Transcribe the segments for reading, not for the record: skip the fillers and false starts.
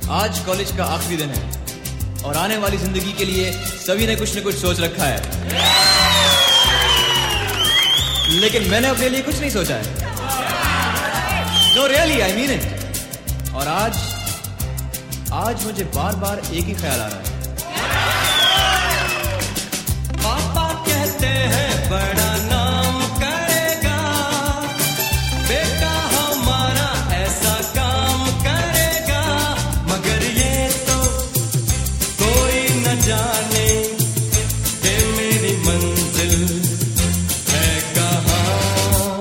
आज कॉलेज का आखिरी दिन है और आने वाली जिंदगी के लिए सभी ने कुछ न कुछ सोच रखा है, लेकिन मैंने अपने लिए कुछ नहीं सोचा है। No really, I mean it। और आज मुझे बार बार एक ही ख्याल आ रहा है। पापा कहते हैं बड़ा नाम करेगा, बेटा हमारा ऐसा काम करेगा, मगर ये तो कोई न जाने कि मेरी मंजिल है कहाँ।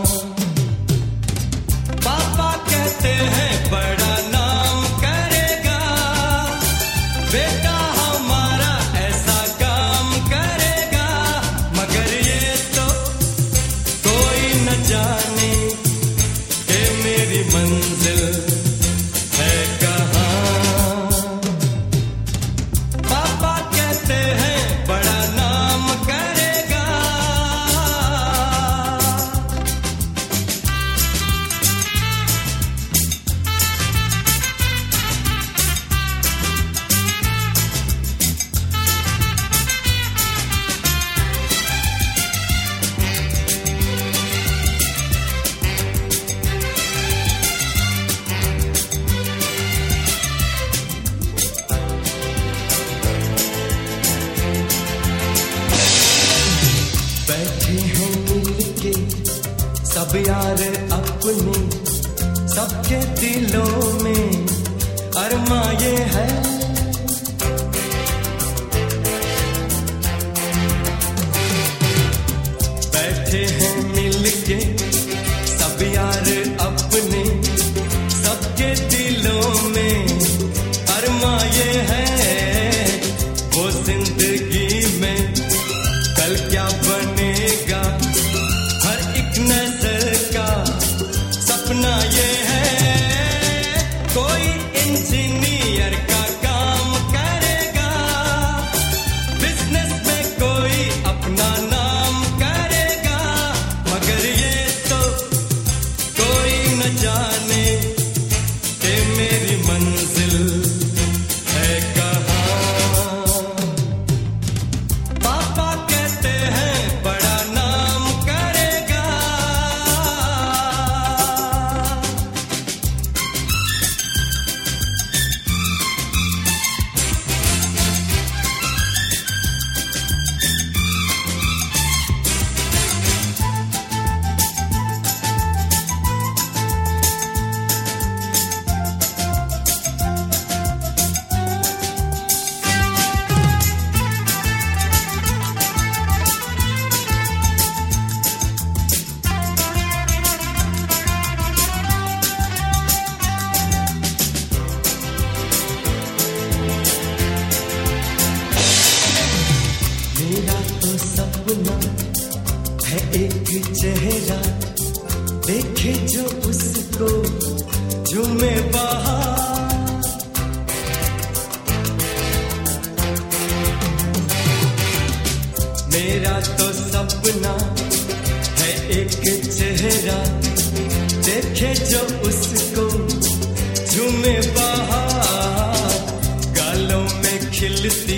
पापा कहते हैं बड़ा नाम करेगा, बेटा हमारा ऐसा काम करेगा, मगर ये तो कोई न जाने कि मेरी मंजिल है कहाँ। पापा कहते हैं बड़ा नाम करेगा। बैठे हैं मिलके सब यार अपने, सबके दिलों में अरमा ये है। बैठे हैं मिलके सब यार अपने, सबके दिलों में अरमा ये है। वो जिंदगी में कल क्या बनेगा, हर एक नजर का सपना ये है। कोई इंजीनियर का काम करेगा, बिजनेस में कोई अपना नाम करेगा, मगर ये तो कोई न जाने कि मेरी मंजिल है कहाँ। पापा कहते हैं बड़ा नाम करेगा। मेरा तो सपना है एक चेहरा, देखे जो उसको झूमे बाहर। मेरा तो सपना है एक चेहरा, देखे जो उसको झूमे बाहर। गालों में खिलती